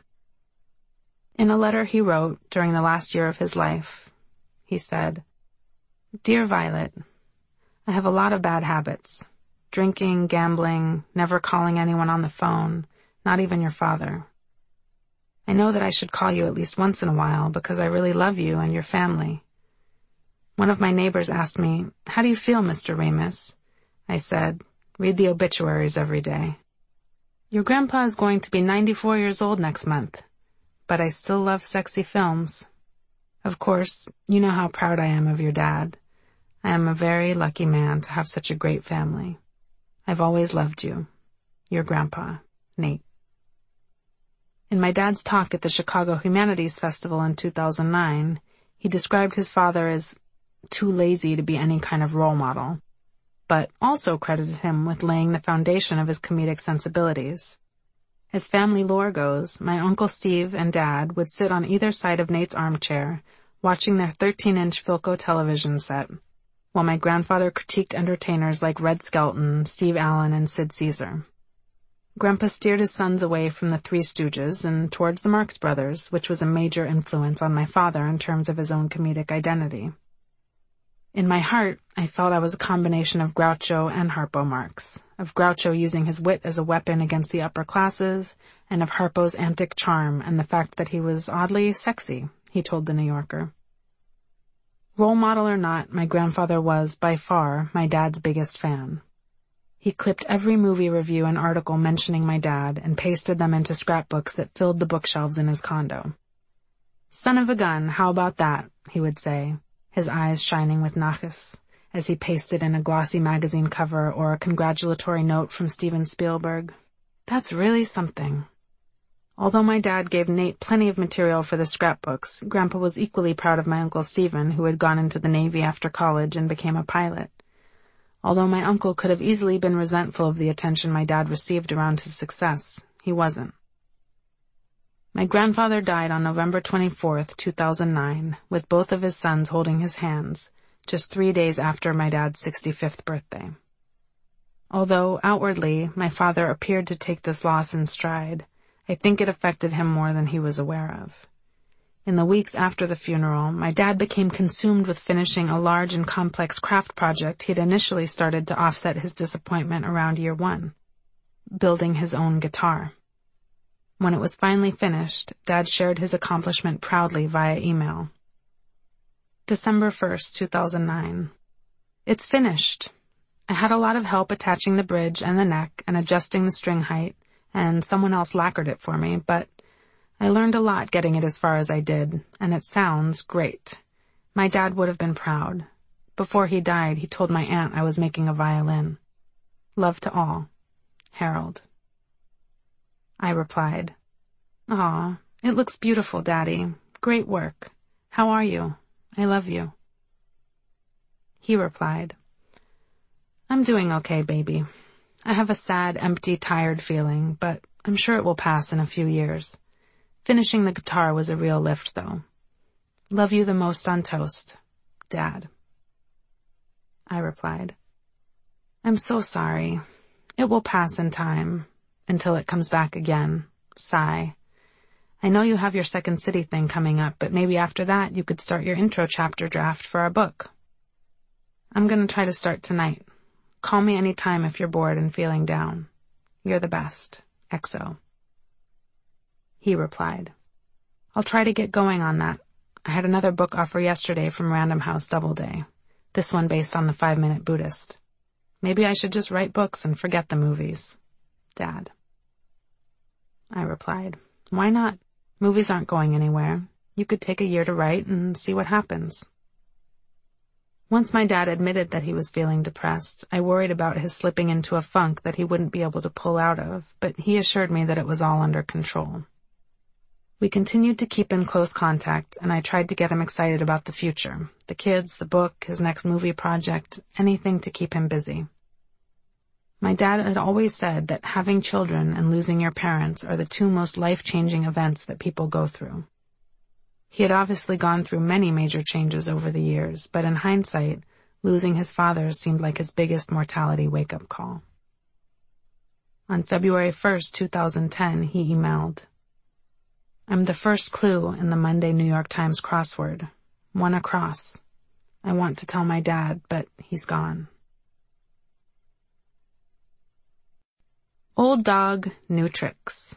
[SPEAKER 1] In a letter he wrote during the last year of his life, he said, "Dear Violet, I have a lot of bad habits. Drinking, gambling, never calling anyone on the phone, not even your father. I know that I should call you at least once in a while because I really love you and your family. One of my neighbors asked me, 'How do you feel, Mr. Ramus?' I said, 'Read the obituaries every day.' Your grandpa is going to be 94 years old next month, but I still love sexy films. Of course, you know how proud I am of your dad. I am a very lucky man to have such a great family. I've always loved you. Your grandpa, Nate." In my dad's talk at the Chicago Humanities Festival in 2009, he described his father as too lazy to be any kind of role model, but also credited him with laying the foundation of his comedic sensibilities. As family lore goes, my Uncle Steve and Dad would sit on either side of Nate's armchair, watching their 13-inch Philco television set, while my grandfather critiqued entertainers like Red Skelton, Steve Allen, and Sid Caesar. Grandpa steered his sons away from the Three Stooges and towards the Marx Brothers, which was a major influence on my father in terms of his own comedic identity. In my heart, I felt I was a combination of Groucho and Harpo Marx, of Groucho using his wit as a weapon against the upper classes, and of Harpo's antic charm and the fact that he was oddly sexy, he told The New Yorker. Role model or not, my grandfather was, by far, my dad's biggest fan. He clipped every movie review and article mentioning my dad and pasted them into scrapbooks that filled the bookshelves in his condo. "Son of a gun, how about that?" he would say, his eyes shining with nachas, as he pasted in a glossy magazine cover or a congratulatory note from Steven Spielberg. "That's really something." Although my dad gave Nate plenty of material for the scrapbooks, Grandpa was equally proud of my Uncle Stephen, who had gone into the Navy after college and became a pilot. Although my uncle could have easily been resentful of the attention my dad received around his success, he wasn't. My grandfather died on November 24th, 2009, with both of his sons holding his hands, just 3 days after my dad's 65th birthday. Although, outwardly, my father appeared to take this loss in stride, I think it affected him more than he was aware of. In the weeks after the funeral, my dad became consumed with finishing a large and complex craft project he'd initially started to offset his disappointment around year 1, building his own guitar. When it was finally finished, Dad shared his accomplishment proudly via email. December 1st, 2009. It's finished. I had a lot of help attaching the bridge and the neck and adjusting the string height, and someone else lacquered it for me, but I learned a lot getting it as far as I did, and it sounds great. My dad would have been proud. Before he died, he told my aunt I was making a violin. Love to all. Harold. I replied, "Aw, it looks beautiful, Daddy. Great work. How are you? I love you." He replied, "I'm doing okay, baby. I have a sad, empty, tired feeling, but I'm sure it will pass in a few years. Finishing the guitar was a real lift, though. Love you the most on toast, Dad." I replied, "I'm so sorry. It will pass in time, until it comes back again. Sigh. I know you have your Second City thing coming up, but maybe after that you could start your intro chapter draft for our book. I'm going to try to start tonight. Call me anytime if you're bored and feeling down. You're the best. XO." He replied, "I'll try to get going on that. I had another book offer yesterday from Random House Doubleday, this one based on the 5-Minute Buddhist. Maybe I should just write books and forget the movies. Dad." I replied, "Why not? Movies aren't going anywhere. You could take a year to write and see what happens." Once my dad admitted that he was feeling depressed, I worried about his slipping into a funk that he wouldn't be able to pull out of, but he assured me that it was all under control. We continued to keep in close contact, and I tried to get him excited about the future, the kids, the book, his next movie project, anything to keep him busy. My dad had always said that having children and losing your parents are the two most life-changing events that people go through. He had obviously gone through many major changes over the years, but in hindsight, losing his father seemed like his biggest mortality wake-up call. On February 1st, 2010, he emailed, "I'm the first clue in the Monday New York Times crossword. One across. I want to tell my dad, but he's gone." Old dog, new tricks.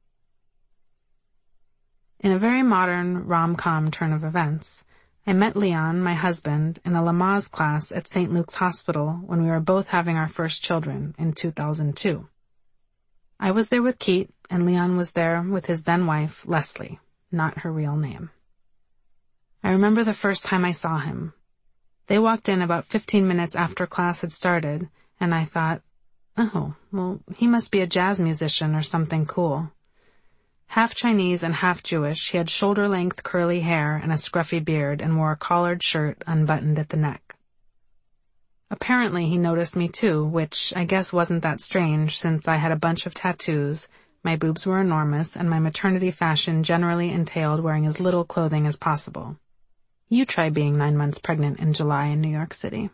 [SPEAKER 1] In a very modern rom-com turn of events, I met Leon, my husband, in a Lamaze class at St. Luke's Hospital when we were both having our first children in 2002. I was there with Keith, and Leon was there with his then-wife, Leslie, not her real name. I remember the first time I saw him. They walked in about 15 minutes after class had started, and I thought, oh, well, he must be a jazz musician or something cool. Half Chinese and half Jewish, he had shoulder-length curly hair and a scruffy beard and wore a collared shirt unbuttoned at the neck. Apparently he noticed me too, which I guess wasn't that strange since I had a bunch of tattoos, my boobs were enormous, and my maternity fashion generally entailed wearing as little clothing as possible. You try being 9 months pregnant in July in New York City.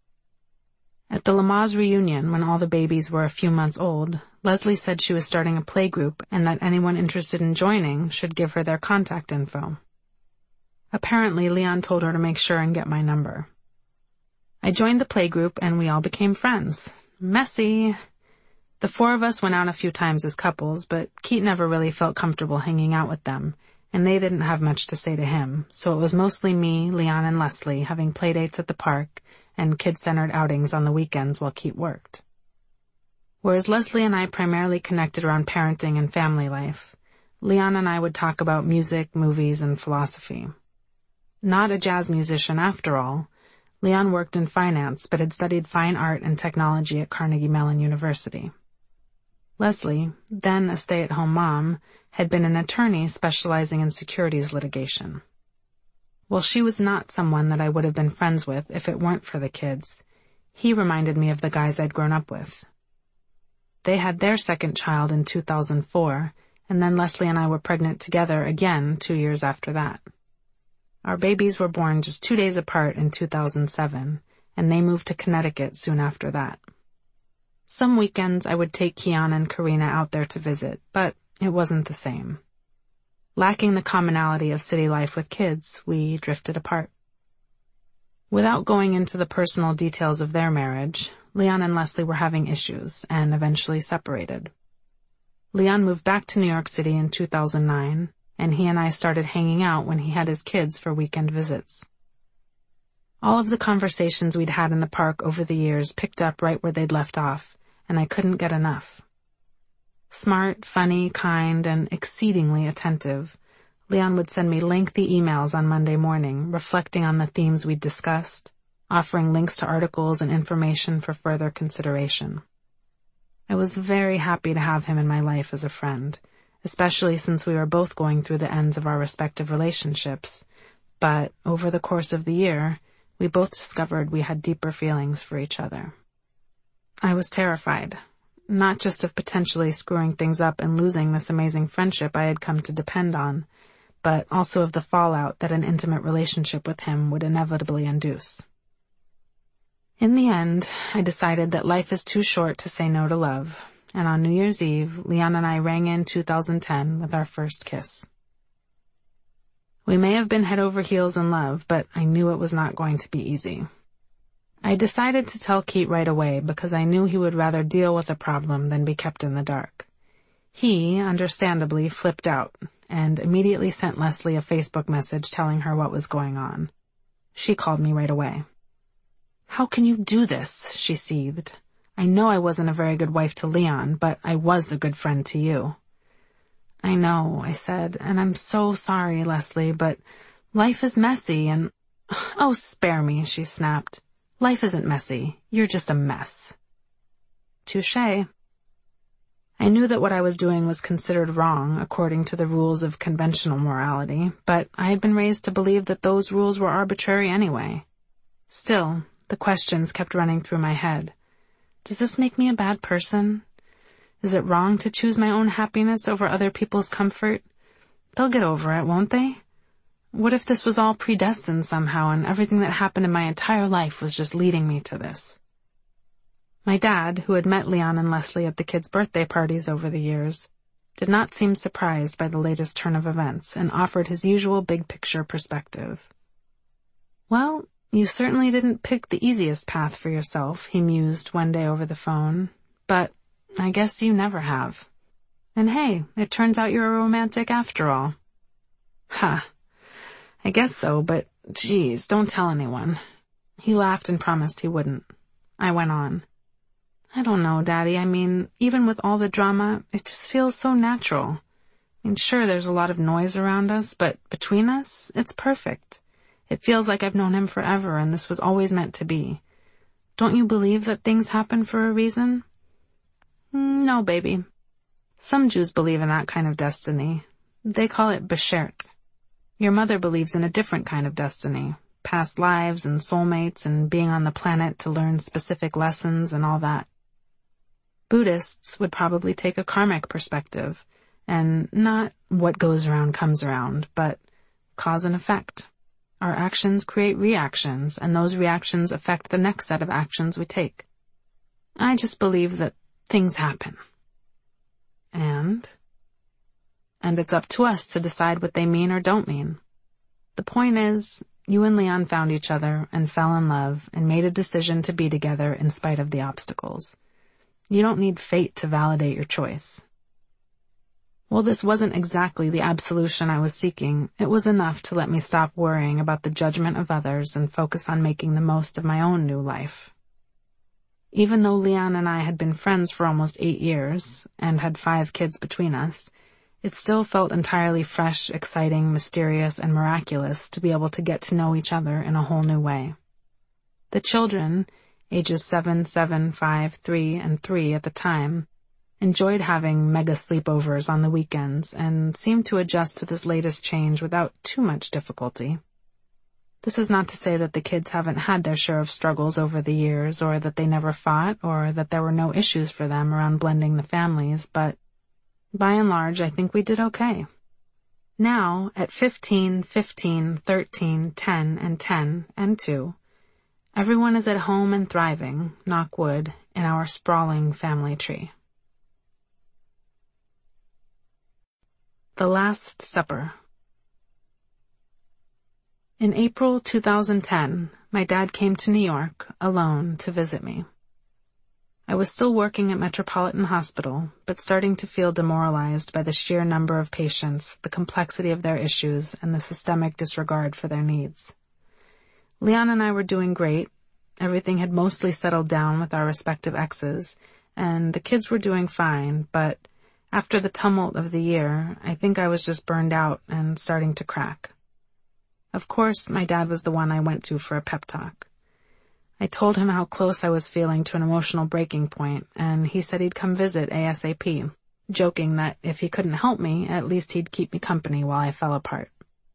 [SPEAKER 1] At the Lamaze reunion, when all the babies were a few months old, Leslie said she was starting a play group and that anyone interested in joining should give her their contact info. Apparently, Leon told her to make sure and get my number. I joined the play group and we all became friends. Messy. The 4 of us went out a few times as couples, but Keith never really felt comfortable hanging out with them, and they didn't have much to say to him, so it was mostly me, Leon, and Leslie having playdates at the park and kid-centered outings on the weekends while Keith worked. Whereas Leslie and I primarily connected around parenting and family life, Leon and I would talk about music, movies, and philosophy. Not a jazz musician after all, Leon worked in finance but had studied fine art and technology at Carnegie Mellon University. Leslie, then a stay-at-home mom, had been an attorney specializing in securities litigation. While she was not someone that I would have been friends with if it weren't for the kids, he reminded me of the guys I'd grown up with. They had their second child in 2004, and then Leslie and I were pregnant together again 2 years after that. Our babies were born just 2 days apart in 2007, and they moved to Connecticut soon after that. Some weekends I would take Kiana and Karina out there to visit, but it wasn't the same. Lacking the commonality of city life with kids, we drifted apart. Without going into the personal details of their marriage, Leon and Leslie were having issues and eventually separated. Leon moved back to New York City in 2009, and he and I started hanging out when he had his kids for weekend visits. All of the conversations we'd had in the park over the years picked up right where they'd left off, and I couldn't get enough. Smart, funny, kind, and exceedingly attentive, Leon would send me lengthy emails on Monday morning, reflecting on the themes we'd discussed, offering links to articles and information for further consideration. I was very happy to have him in my life as a friend, especially since we were both going through the ends of our respective relationships, but over the course of the year, we both discovered we had deeper feelings for each other. I was terrified, not just of potentially screwing things up and losing this amazing friendship I had come to depend on, but also of the fallout that an intimate relationship with him would inevitably induce. In the end, I decided that life is too short to say no to love, and on New Year's Eve, Leon and I rang in 2010 with our first kiss. We may have been head over heels in love, but I knew it was not going to be easy. I decided to tell Keith right away because I knew he would rather deal with a problem than be kept in the dark. He, understandably, flipped out and immediately sent Leslie a Facebook message telling her what was going on. She called me right away. "How can you do this?" she seethed. "I know I wasn't a very good wife to Leon, but I was a good friend to you." "I know," I said, "and I'm so sorry, Leslie, but life is messy and—" "Oh, spare me," she snapped. "Life isn't messy. You're just a mess." Touché. I knew that what I was doing was considered wrong according to the rules of conventional morality, but I had been raised to believe that those rules were arbitrary anyway. Still, the questions kept running through my head. Does this make me a bad person? Is it wrong to choose my own happiness over other people's comfort? They'll get over it, won't they? What if this was all predestined somehow and everything that happened in my entire life was just leading me to this? My dad, who had met Leon and Leslie at the kids' birthday parties over the years, did not seem surprised by the latest turn of events and offered his usual big-picture perspective. "Well, you certainly didn't pick the easiest path for yourself," he mused one day over the phone, "but I guess you never have. And hey, it turns out you're a romantic after all." "Ha, I guess so, but geez, don't tell anyone." He laughed and promised he wouldn't. I went on. "I don't know, Daddy. I mean, even with all the drama, it just feels so natural. I mean, sure, there's a lot of noise around us, but between us, it's perfect. It feels like I've known him forever and this was always meant to be. Don't you believe that things happen for a reason?" "No, baby. Some Jews believe in that kind of destiny. They call it beshert. Your mother believes in a different kind of destiny, past lives and soulmates and being on the planet to learn specific lessons and all that. Buddhists would probably take a karmic perspective, and not what goes around comes around, but cause and effect. Our actions create reactions, and those reactions affect the next set of actions we take. I just believe that things happen. And it's up to us to decide what they mean or don't mean. The point is, you and Leon found each other and fell in love and made a decision to be together in spite of the obstacles. You don't need fate to validate your choice. While this wasn't exactly the absolution I was seeking, it was enough to let me stop worrying about the judgment of others and focus on making the most of my own new life. Even though Leon and I had been friends for almost 8 years and had 5 kids between us, it still felt entirely fresh, exciting, mysterious, and miraculous to be able to get to know each other in a whole new way. The children, ages 7, 5, 3, and 3 at the time, enjoyed having mega sleepovers on the weekends and seemed to adjust to this latest change without too much difficulty. This is not to say that the kids haven't had their share of struggles over the years, or that they never fought, or that there were no issues for them around blending the families, but by and large, I think we did okay. Now, at 15, 13, 10, and 10, and 2, everyone is at home and thriving, knock wood, in our sprawling family tree. The Last Supper. In April 2010, my dad came to New York alone to visit me. I was still working at Metropolitan Hospital, but starting to feel demoralized by the sheer number of patients, the complexity of their issues, and the systemic disregard for their needs. Leon and I were doing great. Everything had mostly settled down with our respective exes, and the kids were doing fine, but after the tumult of the year, I think I was just burned out and starting to crack. Of course, my dad was the one I went to for a pep talk. I told him how close I was feeling to an emotional breaking point, and he said he'd come visit ASAP, joking that if he couldn't help me, at least he'd keep me company while I fell apart.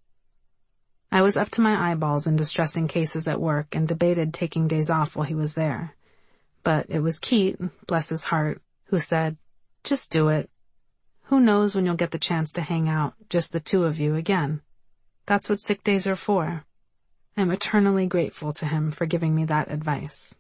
[SPEAKER 1] I was up to my eyeballs in distressing cases at work and debated taking days off while he was there. But it was Keith, bless his heart, who said, "Just do it. Who knows when you'll get the chance to hang out, just the two of you again. That's what sick days are for." I'm eternally grateful to him for giving me that advice.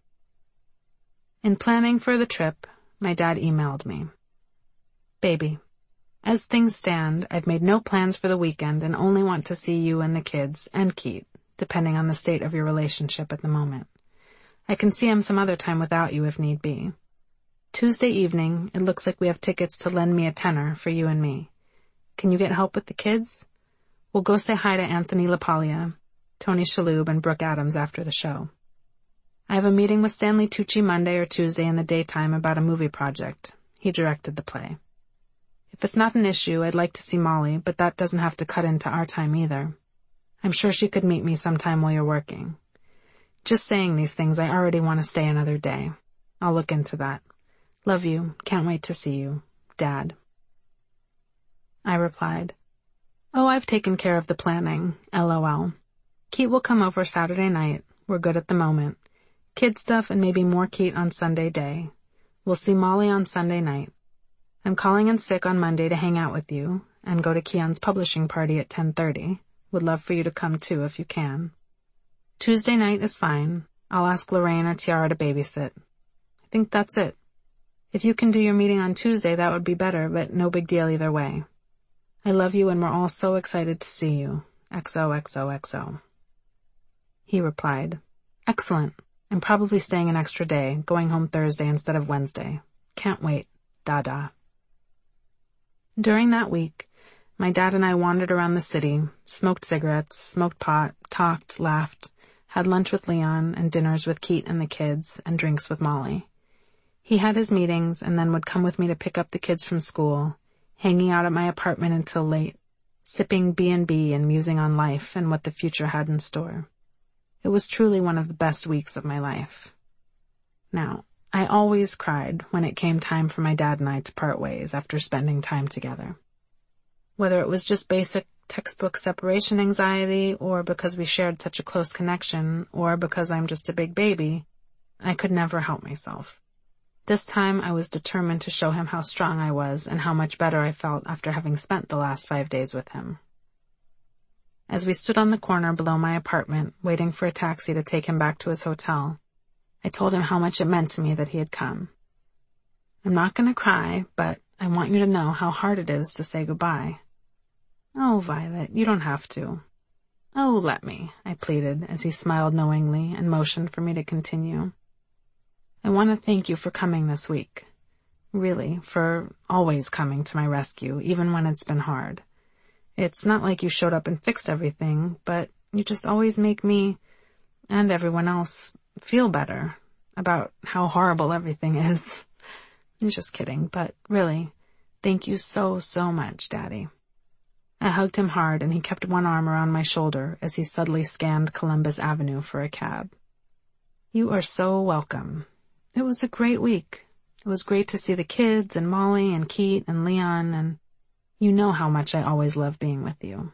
[SPEAKER 1] In planning for the trip, my dad emailed me. "Baby, as things stand, I've made no plans for the weekend and only want to see you and the kids, and Keith, depending on the state of your relationship at the moment. I can see him some other time without you if need be. Tuesday evening, it looks like we have tickets to lend me a tenner for you and me. Can you get help with the kids? We'll go say hi to Anthony LaPaglia, Tony Shalhoub, and Brooke Adams after the show. I have a meeting with Stanley Tucci Monday or Tuesday in the daytime about a movie project. He directed the play. If it's not an issue, I'd like to see Molly, but that doesn't have to cut into our time either. I'm sure she could meet me sometime while you're working. Just saying these things, I already want to stay another day. I'll look into that. Love you. Can't wait to see you. Dad." I replied, "Oh, I've taken care of the planning. LOL. Keith will come over Saturday night. We're good at the moment. Kid stuff and maybe more Keith on Sunday day. We'll see Molly on Sunday night. I'm calling in sick on Monday to hang out with you and go to Keon's publishing party at 10:30. Would love for you to come too if you can. Tuesday night is fine. I'll ask Lorraine or Tiara to babysit. I think that's it. If you can do your meeting on Tuesday, that would be better, but no big deal either way. I love you and we're all so excited to see you. XOXOXO. He replied, "Excellent. I'm probably staying an extra day, going home Thursday instead of Wednesday. Can't wait. Dada." During that week, my dad and I wandered around the city, smoked cigarettes, smoked pot, talked, laughed, had lunch with Leon and dinners with Keith and the kids and drinks with Molly. He had his meetings and then would come with me to pick up the kids from school, hanging out at my apartment until late, sipping B&B and musing on life and what the future had in store. It was truly one of the best weeks of my life. Now, I always cried when it came time for my dad and I to part ways after spending time together. Whether it was just basic textbook separation anxiety, or because we shared such a close connection, or because I'm just a big baby, I could never help myself. This time I was determined to show him how strong I was and how much better I felt after having spent the last 5 days with him. As we stood on the corner below my apartment, waiting for a taxi to take him back to his hotel, I told him how much it meant to me that he had come. I'm not going to cry, but I want you to know how hard it is to say goodbye. Oh, Violet, you don't have to. Oh, let me, I pleaded as he smiled knowingly and motioned for me to continue. I want to thank you for coming this week. Really, for always coming to my rescue, even when it's been hard. It's not like you showed up and fixed everything, but you just always make me, and everyone else, feel better about how horrible everything is. I'm just kidding, but really, thank you so, so much, Daddy. I hugged him hard and he kept one arm around my shoulder as he subtly scanned Columbus Avenue for a cab. You are so welcome. It was a great week. It was great to see the kids and Molly and Keith and Leon, and you know how much I always love being with you.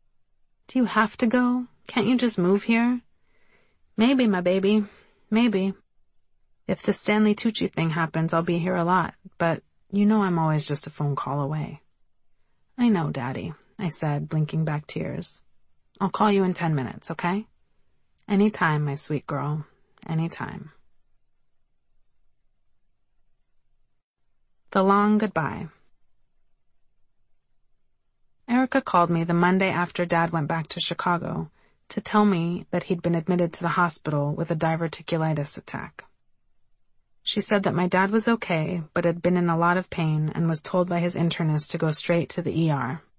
[SPEAKER 1] Do you have to go? Can't you just move here? Maybe, my baby. Maybe. If the Stanley Tucci thing happens, I'll be here a lot, but you know I'm always just a phone call away. I know, Daddy, I said, blinking back tears. I'll call you in 10 minutes, okay? Anytime, my sweet girl. Anytime. The Long Goodbye. Erica called me the Monday after Dad went back to Chicago to tell me that he'd been admitted to the hospital with a diverticulitis attack. She said that my dad was okay, but had been in a lot of pain and was told by his internist to go straight to the ER.